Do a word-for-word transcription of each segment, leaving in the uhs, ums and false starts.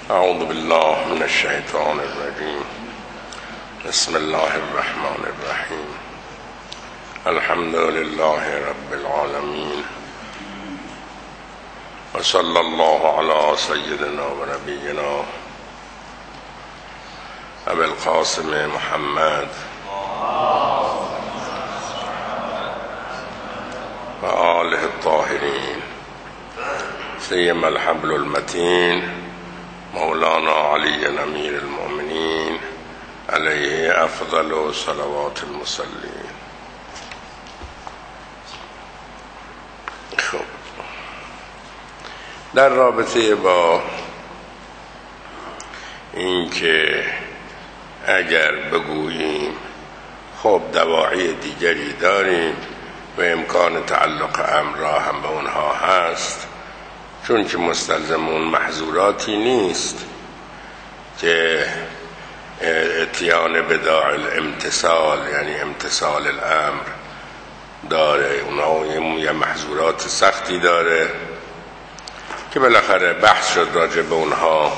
اعوذ بالله من الشیطان الرجیم. بسم الله الرحمن الرحیم. الحمد لله رب العالمین و صلی الله علی سیدنا و نبینا ابی القاسم محمد و آله الطاهرین سیما الحبل المتین مولانا علی امیر المؤمنین علیه افضل صلوات المصلین. خب در رابطه با اینکه اگر بگوییم خب دواعی دیگری داریم و امکان تعلق امر را هم به اونها هست، چون که مستلزم اون محظوراتی نیست که اتیان بداع الامتصال یعنی امتصال الامر داره، اونها یه محظورات سختی داره که بالاخره بحث شد راجع به اونها.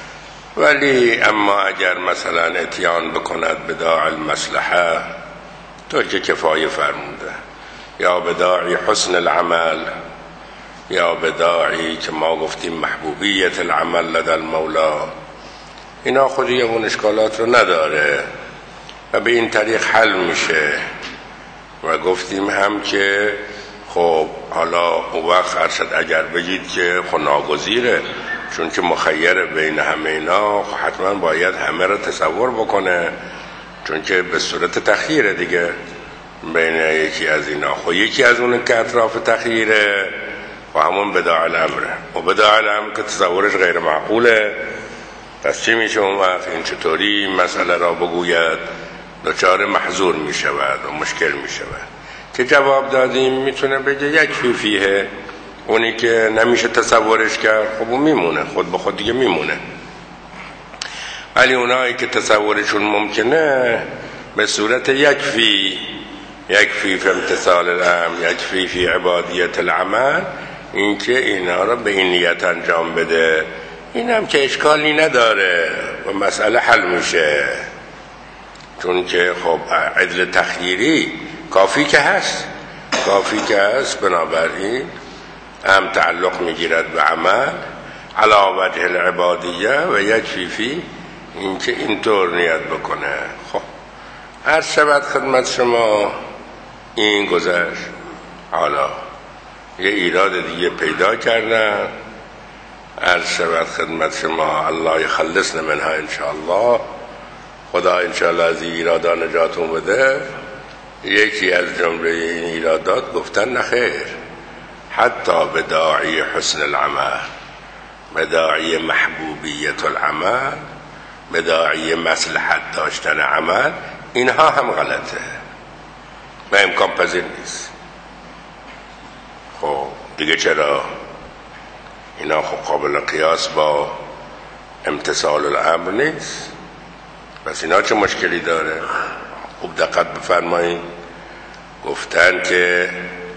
ولی اما اگر مثلا اتیان بکند بداع المصلحه طور که کفایه فرموده، یا بداعی حسن العمل، یا بداعی که ما گفتیم محبوبیت العمل لدى المولا، اینا خودی اون اشکالات رو نداره و به این طریق حل میشه. و گفتیم هم که خب حالا اون وقت ارشد اگر بگید که خب ناگزیره، چون که مخیر بین همه اینا خب حتما باید همه رو تصور بکنه، چون که به صورت تخییره دیگه بین یکی از اینا. خب یکی از اون که اطراف تخییره و همون بداع الامره، و بداع الامر که تصورش غیر معقوله، پس چی میشه اون وقت؟ این چطوری مسئله را بگوید؟ دچار محظور میشود و مشکل میشود. که جواب دادیم میتونه بگه یک فیفیه، اونی که نمیشه تصورش کرد خب اون میمونه، خود به خود دیگه میمونه. ولی اونایی که تصورشون ممکنه به صورت یک فی یک فی فی امتصال الامر، یک فی فی عبادیت العمل، این که اینا را به این نیت انجام بده، این هم که اشکالی نداره و مسئله حل میشه. چون که خب عدل تخییری کافی که هست کافی که هست بنابراین هم تعلق میگیرد به عمل علی وجه العبادیه و یک فیفی این که اینطور نیت بکنه. خب هر شود خدمت شما این گذشت. حالا یه ایراد دیگه پیدا کردن، عرض شود خدمت شما الله یخلصنا منها انشاءالله، خدا انشاءالله از این ایرادا نجاتون بده. یکی از جمله این ایرادات گفتن نخیر، حتی بداعی حسن العمل، بداعی محبوبیت العمل، بداعی مصلحت داشتن عمل، اینها هم غلطه و امکان پذیر نیست. خب دیگه چرا؟ اینا خب قابل قیاس با امتصال الامر نیست. پس اینا چه مشکلی داره؟ خوب دقت بفرمایید. گفتن که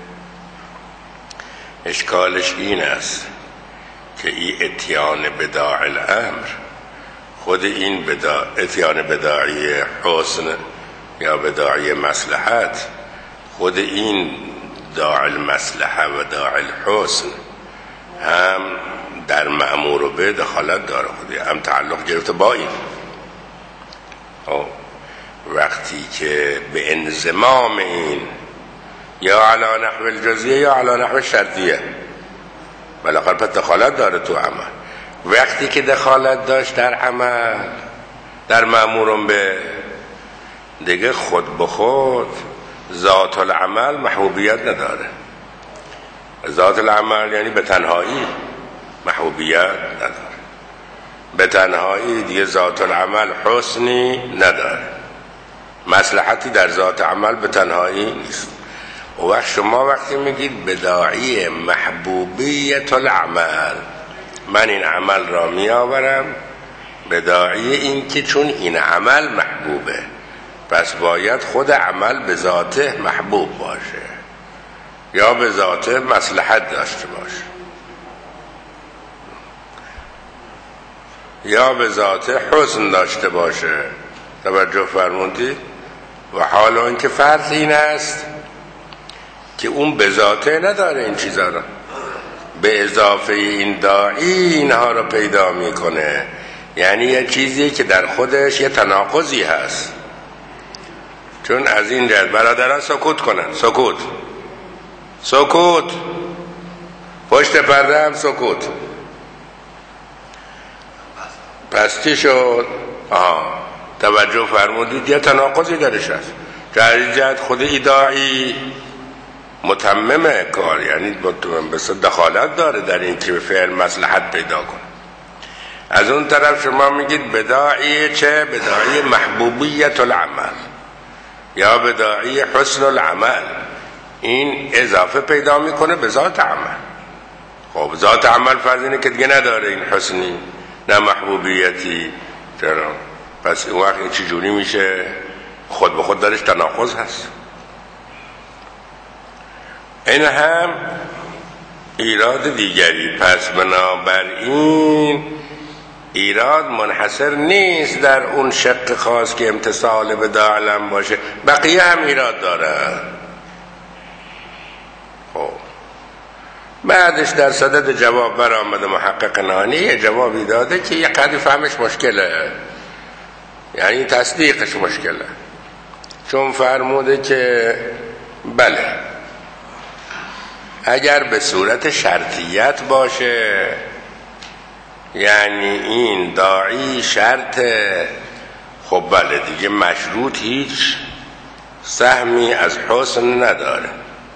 اشکالش این است که این اتیان بداع الامر، خود این بداع اتیان بداعی حسن یا بداعی مصلحت، خود این داع المصلحه و داع الحسن هم در مأمور به دخالت داره، خودی هم تعلق گرفته با این. وقتی که به انضمام این یا علی نحو الجزیه یا علی نحو شرطیه بالاخره پس دخالت داره تو عمل. وقتی که دخالت داشت در عمل در مأمور به، دیگه خود به خود ذات العمل محبوبیت نداره. ذات العمل یعنی به تنهایی محبوبیت نداره، به تنهایی دیگه ذات العمل حسنی نداره، مصلحتی در ذات عمل به تنهایی نیست. و وقت شما وقتی میگید بداعی محبوبیت العمل، من این عمل را میآورم بداعی این که چون این عمل محبوبه، پس باید خود عمل به ذاته محبوب باشه یا به ذاته مصلحت داشته باشه. یا به ذات حسن داشته باشه. توجه فرمودید؟ و حالا اینکه فرض این است که اون به ذاته نداره این چیزا رو، به اضافه این داعی اینها رو پیدا میکنه، یعنی یه چیزی که در خودش یه تناقضی هست. چون از این جهت برادران سکوت کنن، سکوت سکوت پشت پرده هم سکوت. پس چی شد؟ آها توجه فرمودید یه تناقضی درش هست. در این جهت خود ایداعی متمم کار، یعنی بس دخالت داره در این که به فعل مصلحت پیدا کنه. از اون طرف شما میگید بداعی چه؟ بداعی محبوبیت العمل یا بداعی حسن العمل. این اضافه پیدا میکنه به ذات عمل. خب ذات عمل فرض اینه که دیگه نداره این حسنی نه محبوبیتی. چرا؟ پس این وقت این چی جوری میشه؟ خود به خود درش تناقض هست. این هم ایراد دیگری. پس بنابراین ایراد منحصر نیست در اون شق خاص که امتصال به داعلم باشه، بقیه هم ایراد داره. خب بعدش در صدد جواب برآمده محقق نانی یه جوابی داده که یه قدری فهمش مشکله، یعنی تصدیقش مشکله. چون فرموده که بله اگر به صورت شرطیت باشه، یعنی این داعی شرط، خب بله دیگه مشروط هیچ سهمی از حسن نداره،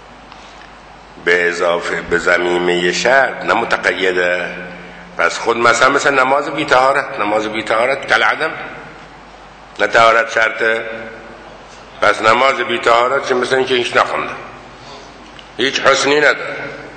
به اضافه به ضمیمه شرط نه متقیده. پس خود مثلا مثلا نماز بی طهارت، نماز بی طهارت کل عدم، نه طهارت شرطه. پس نماز بی طهارت چه مثلا که هیچ نخونده، هیچ حسنی نداره.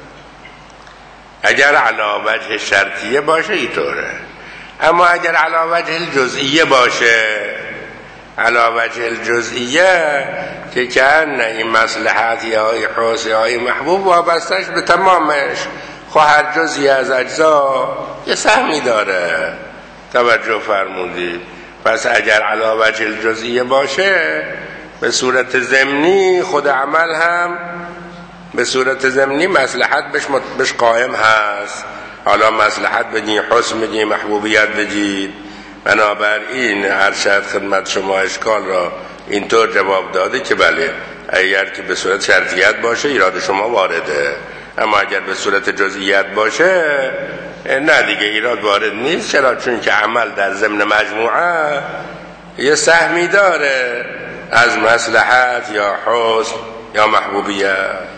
اگر علی وجه شرطیه باشه اینطوره، اما اگر علی وجه الجزئیه باشه، علی وجه الجزئیه که کن این مصلحت یا ای حس یا ای محبوب وابستش به تمامش، خب هر جزئی از اجزا یه سهمی داره. توجه فرمودید؟ پس اگر علی وجه الجزئیه باشه به صورت ضمنی خود عمل هم به صورت ضمنی مصلحت بهش بهش قائم هست. حالا مصلحت بگید، حسن بگید، محبوبیت بگید. بنابراین ارشد خدمت شما اشکال را اینطور جواب داده که بله اگر که به صورت شرطیت باشه ایراد شما وارده، اما اگر به صورت جزئیت باشه نه دیگه ایراد وارد نیست. چرا؟ چون که عمل در ضمن مجموعه یه سهمی داره از مصلحت یا حسن یا محبوبیت.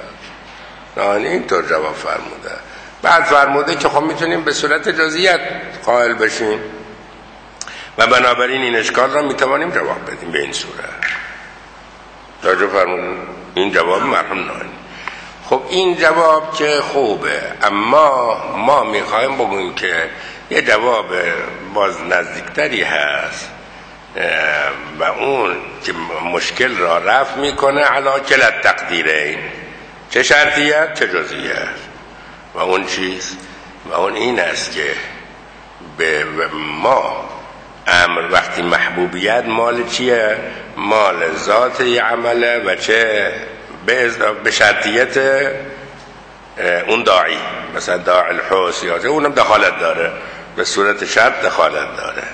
نه اینطور جواب فرموده. بعد فرموده که خب میتونیم به صورت جزئیت قائل بشیم و بنابراین این اشکال را میتوانیم جواب بدیم به این صورت. توجه فرمودید؟ این جواب مرحوم نانی. خب این جواب که خوبه، اما ما میخوایم بگوییم که یه جواب باز نزدیکتری هست و اون که مشکل را رفع میکنه علا کلت تقدیرین، چه شرطیت چه جزئیت. و اون چیز و اون این است که به ما امر وقتی محبوبیت مال چیه؟ مال ذات عمله و چه به شرطیت اون داعی، مثلا داعی الحس یا اونم دخالت داره، به صورت شرط دخالت داره.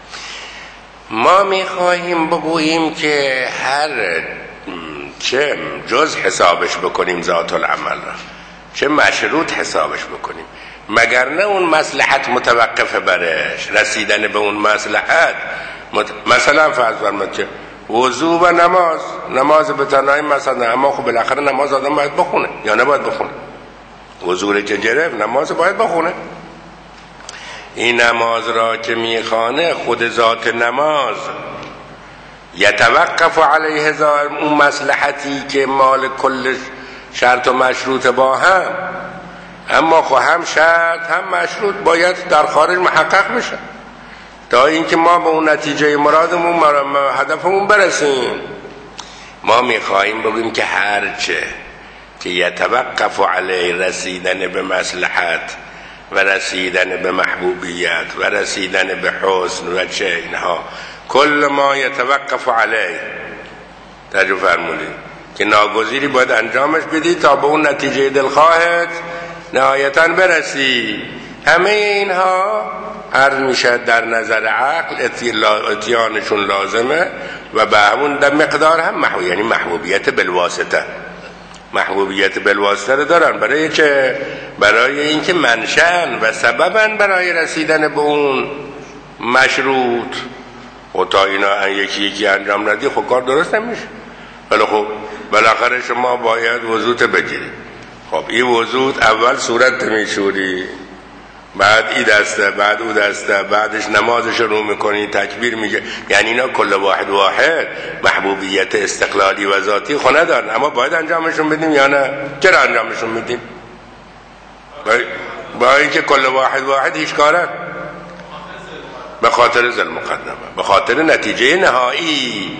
ما میخواهیم بگوییم که هر چه جز حسابش بکنیم ذات العمل را، چه مشروط حسابش بکنیم، مگر نه اون مصلحت متوقفه برش، رسیدن به اون مصلحت مت... مثلا فرض فرمایید که وضو و نماز، نماز به تنهایی مثلا، اما خب بالاخره نماز آدم باید بخونه یا نباید بخونه؟ وضو که گرفت نماز باید بخونه. این نماز را که میخوانه خود ذات نماز یتوقف علیه ظاهر اون مصلحتی که مال کل شرط و مشروط با هم، اما خب هم شرط هم مشروط باید در خارج محقق بشه تا اینکه ما به اون نتیجه مرادمون هدفمون برسیم. ما میخواهیم بگیم که هرچه که یتوقف علیه رسیدن به مصلحت و رسیدن به محبوبیت و رسیدن به حسن و چه اینها کل ما یتوقف علیه ترجمه فرمودید که ناگزیری باید انجامش بدی تا به اون نتیجه دلخواهت نهایتاً برسی. همه اینها عرض میشه در نظر عقل اتیانشون لازمه و به همون در مقدار هم محبوب، یعنی محبوبیت بالواسطه، محبوبیت بالواسطه رو دارن. برای چه؟ برای اینکه منشأ و سببن برای رسیدن به اون مشروط. و تا اینا یکی یکی انجام ندی خب کار درست نمیشه. ولی خب بالاخره شما باید وضوط بگیری. خب این وضوط اول صورت میشوری، بعد ای دسته، بعد او دسته، بعدش نمازش رو میکنی، تکبیر میگه. یعنی اینا کل واحد واحد محبوبیت استقلالی و ذاتی خو ندارن، اما باید انجامشون بدیم یا نه؟ چرا انجامشون میدیم؟ با اینکه کل واحد واحد هیچ کاره، به خاطر ذل مقدمه، به خاطر نتیجه نهایی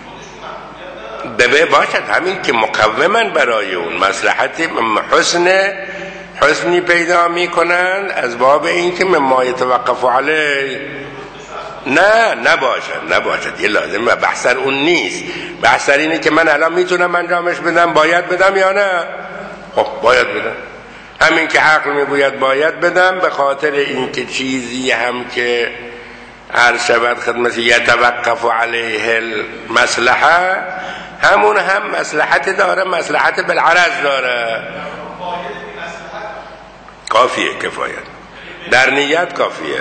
ببه باشد، همین که مقومن برای اون مصلحت حسن حسنی پیدا میکنن از باب این که مما یتوقف علیه. نه نباشد نباشد یه لازم و بحثر اون نیست. بحثر اینه که من الان میتونم انجامش بدم، باید بدم یا نه؟ خب باید بدم. همین که عقل میگوید باید بدم، به خاطر این که چیزی هم که عرض شود خدمت یتوقف علیه المصلحه، همون هم مصلحت داره، مصلحت بالعرض داره. کافیه، کفایت در نیت کافیه.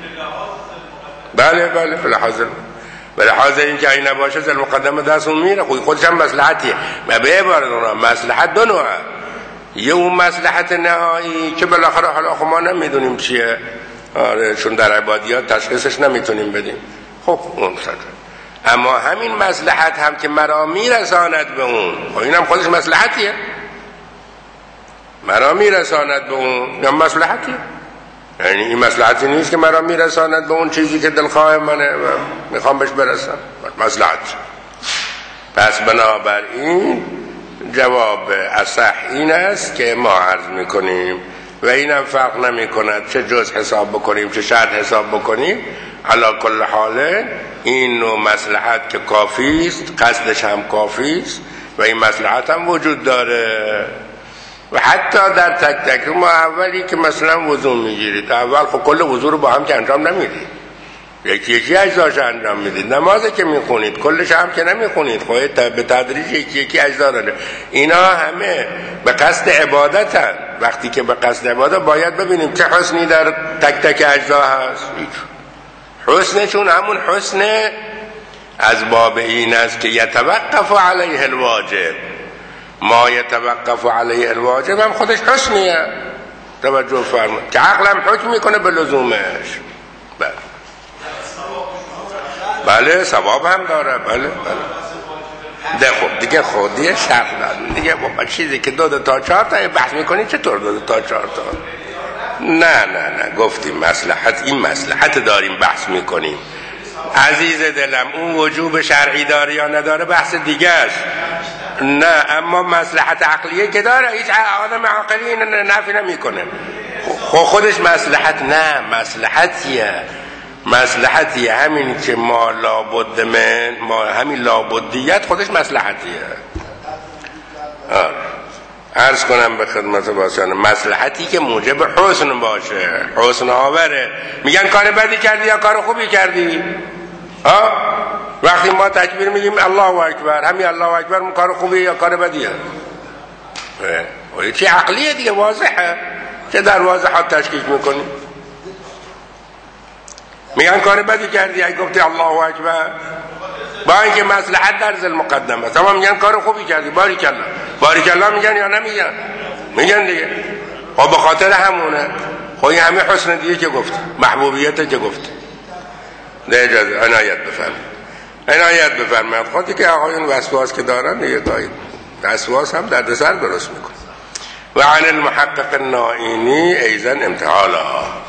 بله بله فلحاظر فلحاظر این که این نباشه ذل مقدمه دستون میره، خود خودش هم مصلحتیه. و به عبارت اونا مصلحت دو نوعه، یه اون مصلحت نهایی که بالاخره حالا خب ما نمیدونیم چیه، آره چون در عبادیات تشخیصش نمیتونیم بدیم، خب اون سر. اما همین مصلحت هم که مرا میرساند به اون، خب این هم خودش مصلحتیه، مرا میرساند به اون یا مصلحتی. یعنی این مصلحتی نیست که مرا میرساند به اون چیزی که دلخواه منه و میخوام بهش برسم، مصلحت. پس بنابراین جواب اصح این است که ما عرض میکنیم و اینم فرق نمی کند چه جز حساب بکنیم چه شرط حساب بکنیم، علی کل حاله این نوع مصلحت که کافی است، قصدش هم کافی است و این مصلحت هم وجود داره. و حتی در تک تک ما اولی که مثلا وضو میگیرید، اول خب کل وضو رو با هم که انجام نمیدید، یکی یکی اجزاش انجام میدید. نمازه که میخونید کلش هم که نمیخونید، خب به تدریج یکی یکی اجزا داره. اینا همه به قصد عبادتن. وقتی که به قصد عبادت باید ببینیم چه حسنی در تک تک اجزا هست. حسنشون همون حسن از باب این است که یتوقف علیه الواجب. ما یتوقف علیه الواجب هم خودش حسنیه، توجه فرمایید، که عقلم حکم میکنه به لزومش. بله بله ثواب هم داره. بله بله ده خب دیگه خودیه شرط داره دیگه. با چیزی که دو دو تا چهار تا بحث میکنی چطور دو دو تا چهار تا؟ نه نه نه گفتیم مصلحت، این مصلحت داریم بحث میکنیم. عزیز دلم اون وجوب شرعی داره یا نداره بحث دیگه است. نه اما مصلحت عقلیه که داره، هیچ آدم عاقلی این نفی نمیکنه. خب خودش مصلحت نه مصلحتیه، مصلحتیه همین که ما لابد من، ما همین لابدیت خودش مصلحتیه. آه. عرض کنم به خدمت باشن مصلحتی که موجب حسن باشه، حسن آوره. میگن کار بدی کردی یا کار خوبی کردی؟ ها؟ وقتی ما تکبیر میگیم الله اکبر، همین الله اکبر کار خوبی یا کار بدیه؟ چی عقلیه دیگه، واضحه. چه در واضحات تشکیک میکنی؟ میگن کار بدی کردی اگه گفتی الله اکبر، با اینکه مصلحت در ذل مقدمه است، اما میگن کار خوبی کردی، باریکالله. باریکالله میگن یا نمیگن؟ میگن دیگه. خب به خاطر همونه. خب این همه حسن دیگه که گفت، محبوبیت که گفت. ده اجازه عنایت بفرمایید، عنایت بفرمایید. خودی که آقایون وسواس که دارن دیگه گاهی وسواس هم دردسر درست میکنه. و عن المحقق النائینی ایضا امتحالا.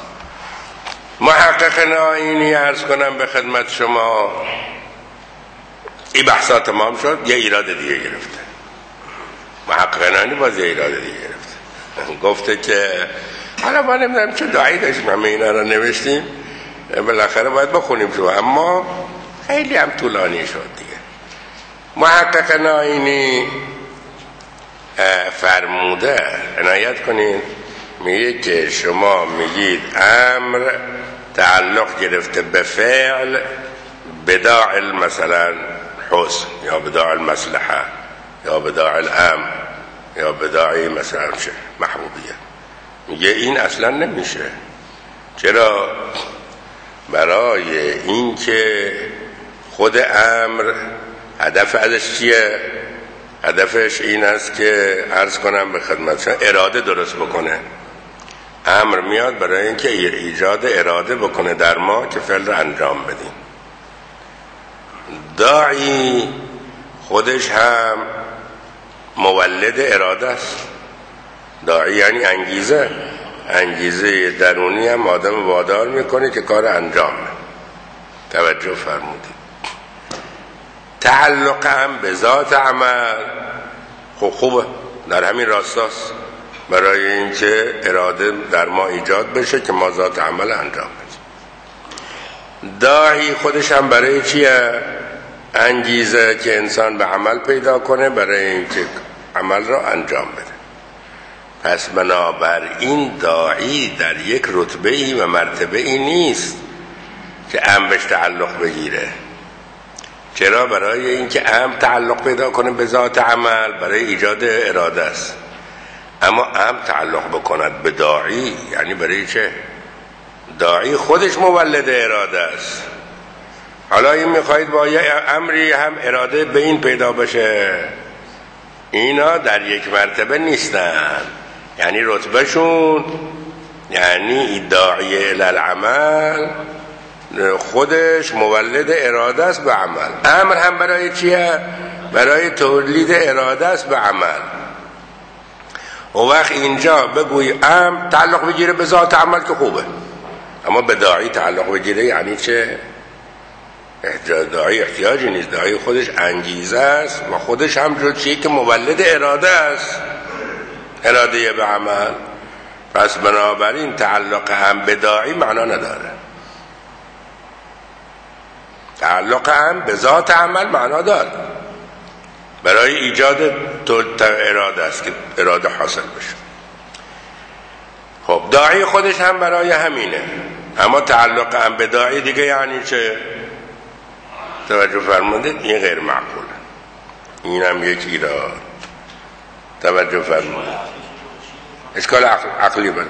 محقق نائینی عرض کنم به خدمت شما، این بحثا تمام شد، یه ایراد دیگه گرفته. محقق نائینی باز یه ایراد دیگه گرفته. گفته که حالا ما نمیدونم چه داعی داشتیم همه اینا رو نوشتیم، بالاخره باید بخونیم تو، اما خیلی هم طولانی شد دیگه. محقق ناینی فرموده، عنایت کنین، میگه که شما میگید امر تعلق گرفته به فعل بداع مثلا حسن یا بداع المصلحه یا بداع الامر یا بداعی مثلا چه محبوبیه. میگه این اصلا نمیشه. چرا؟ برای این که خود امر هدف ازش چیه؟ هدفش این است که عرض کنم به خدمتشون اراده درست بکنه. امر میاد برای اینکه ایجاد اراده بکنه در ما که فعل رو انجام بدیم. داعی خودش هم مولد اراده است. داعی یعنی انگیزه، انگیزه درونی هم آدم وادار میکنه که کار انجام بده. توجه فرمودید. تعلق هم به ذات عمل خب خوبه، در همین راستاست، برای اینکه اراده در ما ایجاد بشه که ما ذات عمل انجام بدیم. داعی خودش هم برای چیه؟ انگیزه که انسان به عمل پیدا کنه برای اینکه عمل را انجام بده. پس بنابراین داعی در یک رتبه ای و مرتبه ای نیست که امر بهش تعلق بگیره. چرا؟ برای اینکه امر تعلق پیدا کنه به ذات عمل برای ایجاد اراده است. اما امر تعلق بکند به داعی یعنی برای چه؟ داعی خودش مولد اراده است. حالا این میخواید با یه امری هم اراده به این پیدا بشه، اینا در یک مرتبه نیستن. یعنی رتبهشون یعنی داعی الالعمل خودش مولد اراده است به عمل. امر هم برای چیه؟ برای تولید اراده است به عمل. و وقت اینجا بگوی امر تعلق بگیره به ذات عمل که خوبه، اما به داعی تعلق بگیره یعنی چه؟ داعی احتیاجی نیست، داعی خودش انگیزه است و خودش هم جز چیه که مولد اراده است، اراده به عمل. پس بنابراین تعلق هم به داعی معنا نداره. تعلق هم به ذات عمل معنا داره، برای ایجاد اراده است که اراده حاصل بشه. خب داعی خودش هم برای همینه، اما تعلق هم به داعی دیگه یعنی چه؟ توجه فرمودید؟ این غیر معقوله. این هم یک ایراد. توجه فرمودید؟ اشکال عقل، عقلی بده.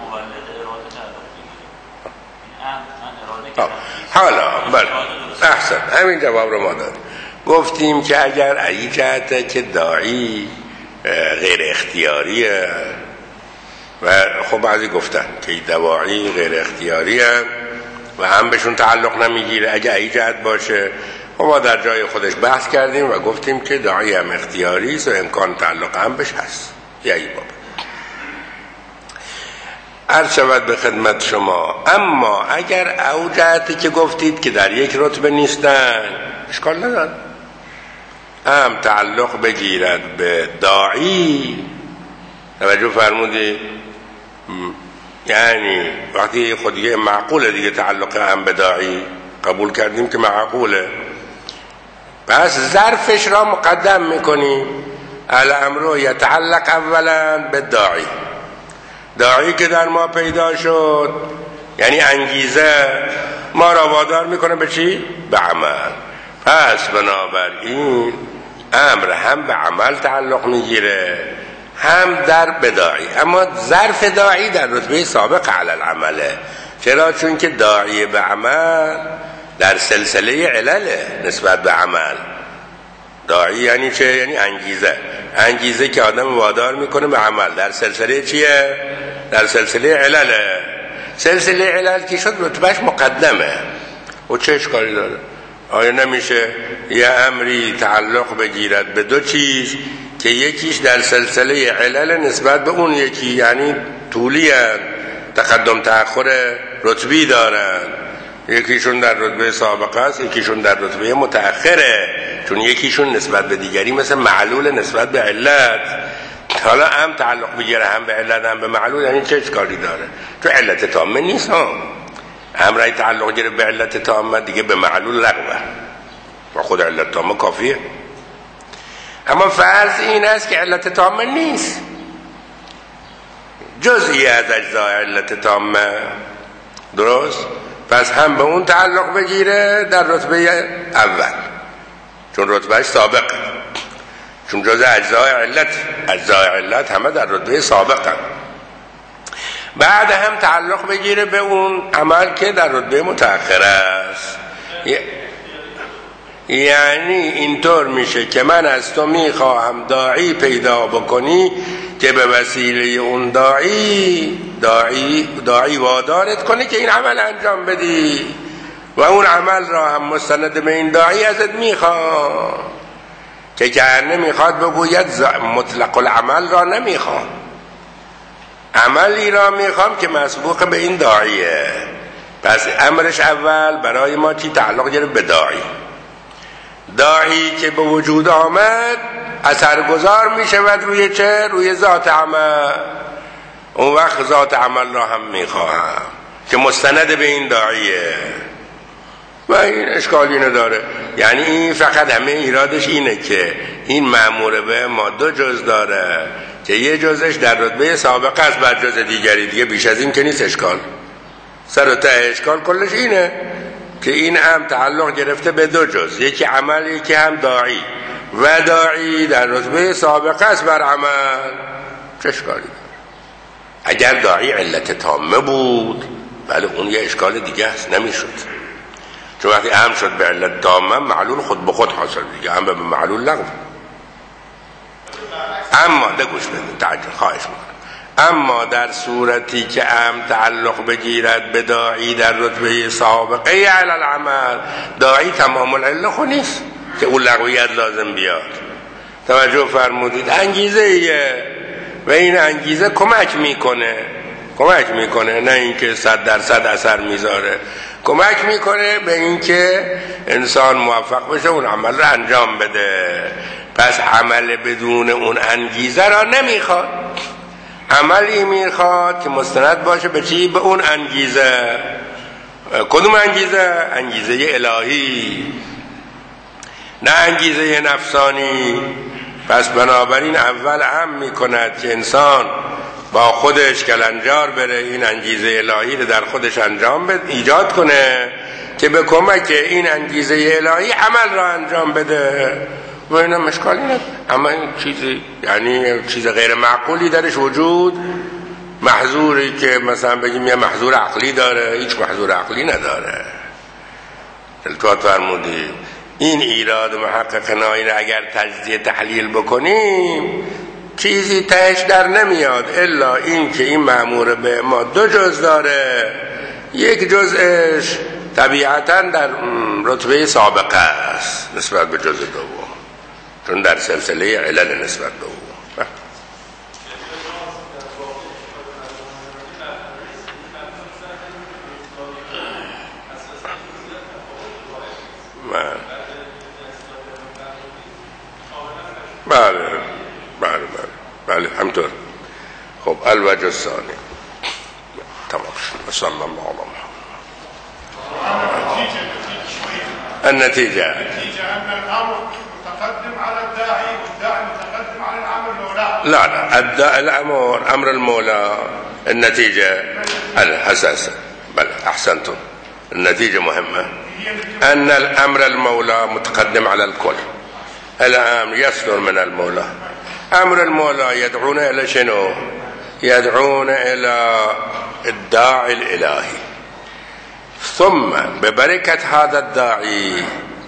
حالا بله احسن، همین جواب رو ما دادیم. گفتیم که اگر ای جهته که داعی غیر اختیاریه و خب بعضی گفتن که دواعی غیر اختیاریه و هم بهشون تعلق نمیگیره، اگه ای جهت باشه خب ما در جای خودش بحث کردیم و گفتیم که داعی هم اختیاری است و امکان تعلق هم بهش هست. یعنی بابا عرض شود به خدمت شما. اما اگر او جهتی که گفتید که در یک رتبه نیستن، اشکال نداره، هم تعلق بگیرد به داعی. توجه فرمودید؟ یعنی وقتی خود دیگه معقوله دیگه تعلق هم به داعی قبول کردیم که معقوله، پس ظرفش را مقدم میکنیم. الامر یتعلق اولا به داعی. داعی که در ما پیدا شد یعنی انگیزه ما را وادار میکنه به چی؟ به عمل. پس بنابراین امر هم به عمل تعلق میگیره هم در بداعی، اما ظرف داعی در رتبه سابق علی العمله. چرا؟ چون که داعی به عمل در سلسله علله نسبت به عمل. داعی یعنی چه؟ یعنی انگیزه، انگیزه که آدم وادار میکنه به عمل. در سلسله چیه؟ در سلسله علله. سلسله علل که شد رتبهش مقدمه. و چه اشکالی داره؟ آیا نمیشه یه امری تعلق بگیرد به دو چیز که یکیش در سلسله علل نسبت به اون یکی، یعنی طولی هست، تقدم تأخر رتبی دارن، یکیشون در رتبه سابقه است یکیشون در رتبه متأخره، چون یکیشون نسبت به دیگری مثل معلول نسبت به علت. حالا هم تعلق بگیره هم به علت هم به معلول، یعنی چه اشکالی داره؟ تو علت تامه نیست ها. امرای تعلق گیره به علت تامه دیگه به معلول لغوه و خود علت تامه کافیه. اما فرض این است که علت تامه نیست، جزئی از اجزای علت تامه، درست؟ پس هم به اون تعلق بگیره در رتبه اول، چون رتبهش سابق، چون جز اجزای علت، اجزای علت همه در رتبه سابق هم. بعد هم تعلق بگیره به اون عمل که در رتبه متأخر است. یعنی اینطور میشه که من از تو میخواهم داعی پیدا بکنی که به وسیله اون داعی داعی داعی وادارت کنه که این عمل انجام بدی و اون عمل را هم مستند به این داعی ازت میخوام، که گر نمیخواد بگوید مطلق العمل را نمیخوام، عملی را میخوام که مسبوق به این داعیه. پس امرش اول برای ما چی تعلق گرفت؟ به داعی. داعی که به وجود آمد اثرگذار میشود روی چه؟ روی ذات عمل. اون وقت ذات عمل را هم میخواهم که مستند به این داعیه و این اشکالی نداره. یعنی این فقط همه ایرادش اینه که این مأمور به ما دو جز داره که یه جزش در رتبه سابق است بر جز دیگری، دیگه بیش از این که نیست اشکال. سر و ته اشکال کلش اینه که این هم تعلق گرفته به دو جز، یکی عملی که هم داعی و داعی در رتبه سابق است بر عمل. چه اشکالی؟ اگر داعی علت تامه بود بله اون یه اشکال دیگه است، نمیشد، چون وقتی هم شد به علت تامه معلول خود به خود حاصل دیگه، هم به معلول لغو. اما ده گوش بدید تعجل خواهش میکنم، اما در صورتی که هم تعلق بگیرد به داعی در رتبه سابقه علی العمل، داعی تمام العله خود نیست که اون لغویت لازم بیاد. توجه فرمودید؟ انگیزه ایه و این انگیزه کمک میکنه، کمک میکنه، نه اینکه صد درصد اثر میذاره، کمک میکنه به اینکه انسان موفق بشه اون عمل رو انجام بده. پس عمل بدون اون انگیزه را نمیخواد، عملی میخواد که مستند باشه به چی؟ به اون انگیزه. کدوم انگیزه؟ انگیزه الهی، نه انگیزه نفسانی. پس بنابراین اول هم میکند که انسان با خودش کلنجار بره، این انگیزه الهی رو در خودش انجام بده، ایجاد کنه که به کمک این انگیزه الهی عمل را انجام بده. و اینا مشکالی نداره، اما این چیزی یعنی چیز غیر معقولی درش وجود، محظوری که مثلا بگیم یه محظور عقلی داره، هیچ محظور عقلی نداره. دلتوات فرمودید این ایراد محققنا این اگر تجزیه تحلیل بکنیم چیزی تهش در نمیاد الا این که این مأمور به ما دو جز داره، یک جزش طبیعتا در رتبه سابقه است نسبت به جز دوم، چون در سلسله علل نسبت دوم. بله بله بله بله همطور. خب الوجه الثانی تمام شد. صلی الله علیه النتیجه النتيجة أن الأمر متقدم على الداعي والداعي متقدم على العمل المولى. لا لا الأمر أمر المولى، النتيجة الأساس. بل أحسنتم، النتيجة مهمة، أن الأمر المولى متقدم على الكل. الأمر يصدر من المولى، أمر المولى يدعون إلى شنو؟ يدعون إلى الداعي الإلهي، ثم ببركة هذا الداعي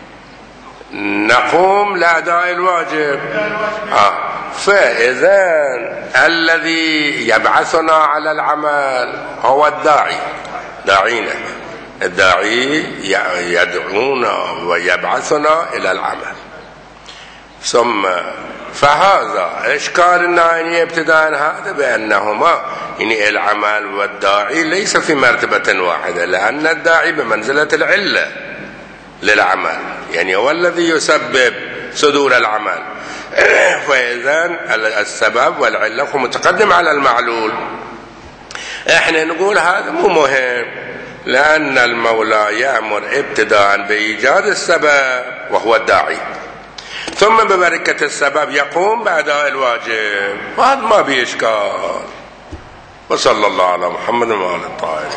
نقوم لأداء الواجب. آه. فإذا الذي يبعثنا على العمل هو الداعي، داعينا الداعي يدعونا ويبعثنا إلى العمل. ثم فهذا إشكال النائني ابتداء هذا بأنهما يعني العمل والداعي ليس في مرتبة واحدة، لأن الداعي بمنزلة العلة للعمل، يعني هو الذي يسبب صدور العمل. فإذا السبب والعلة هو متقدم على المعلول. احنا نقول هذا مو مهم، لأن المولى يأمر ابتداء بإيجاد السبب وهو الداعي، ثم ببركة السبب يقوم بأداء الواجب، وهذا ما بإشكال. وصلى الله على محمد وآله الطاهرين.